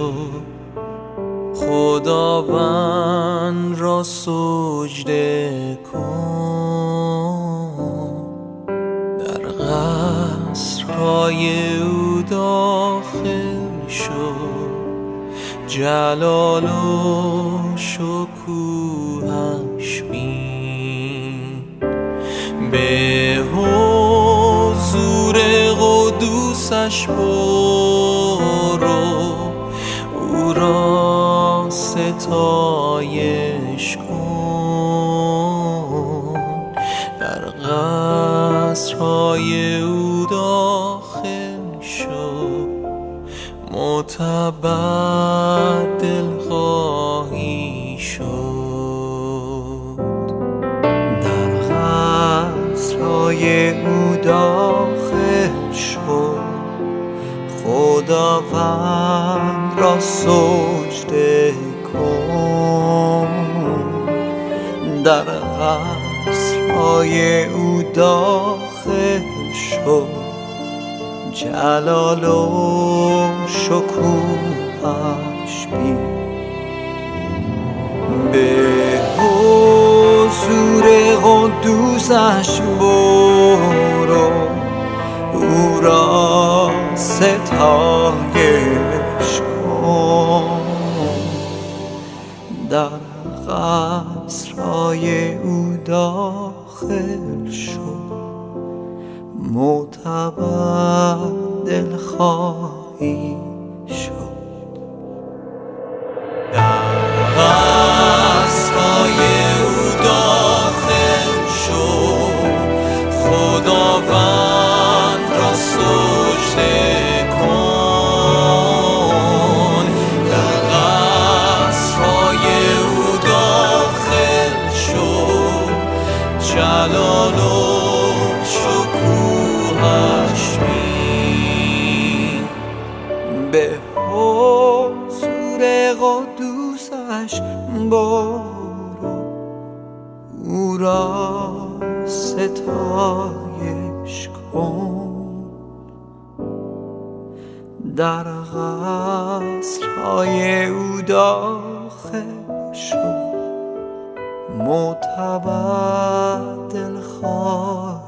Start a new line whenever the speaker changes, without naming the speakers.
خداوند را سجده کن، در قصرهای او داخل شو، جلال و شکوهش بین. به حضور قدوسش برو، او را ستایش کن، در قصرهای او داخل شو، معتبر دل خواهی شد. در قصرهای او داخل شو، خداوند را سجده کن، در قصرهای او داخل شو، جلال و شکوهش بین. به حضور قدوسش برو، او را ستایش کن، در قصرهای او داخل شو، معتبر دل خواهی شد. در قصرهای او داخل شو، خداوند را سجده کن، در قصرهای او داخل شو، جلال و شکوهش بین. به حضور قدوسش برو، او را ستایش کن، در قصرهای او داخل شو، معتبر دل خواهی